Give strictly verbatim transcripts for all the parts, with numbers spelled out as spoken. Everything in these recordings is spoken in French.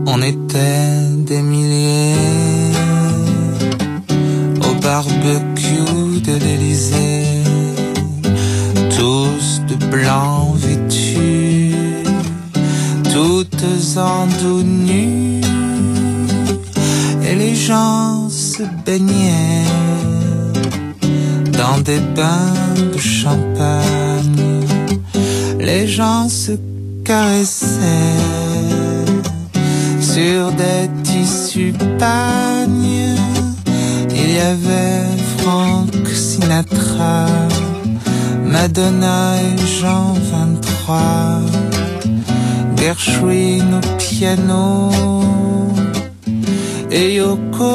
On était des milliers au barbecue de l'Élysée, tous de blanc vêtus, toutes en dos nus, et les gens se baignaient dans des bains de champagne. Les gens se caressaient sur des tissus pagnes. Il y avait Frank Sinatra, Madonna et Jean vingt-trois, Gershwin au piano et Yoko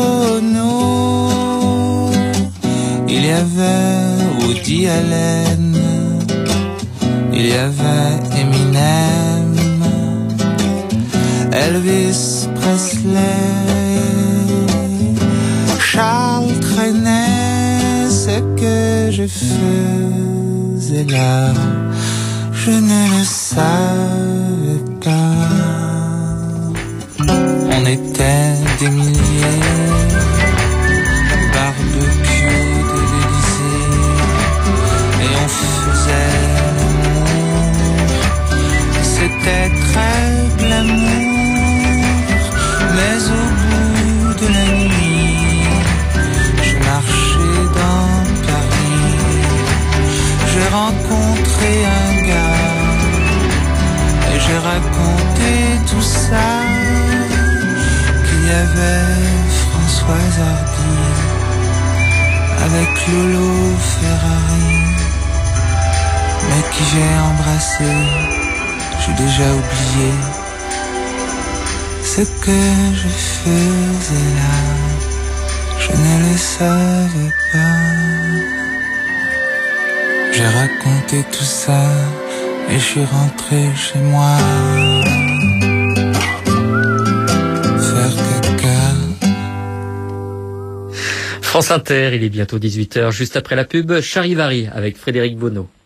Ono. Il y avait Woody Allen, il y avait Eminem, Elvis Presley. Charles Trenet, ce que je faisais là, je ne le savais pas. On était des milliers, barbecue de l'Élysée, et on faisait l'amour. C'était très glamour, mais au bout de la nuit, je marchais dans Paris, j'ai rencontré un gars, et j'ai raconté tout ça, qu'il y avait Françoise Hardy avec Lolo Ferrari, mais qui j'ai embrassé, j'ai déjà oublié ce que je faisais là, je ne le savais pas. J'ai raconté tout ça et je suis rentré chez moi. France Inter, il est bientôt dix-huit heures, juste après la pub, Charivari avec Frédéric Bonneau.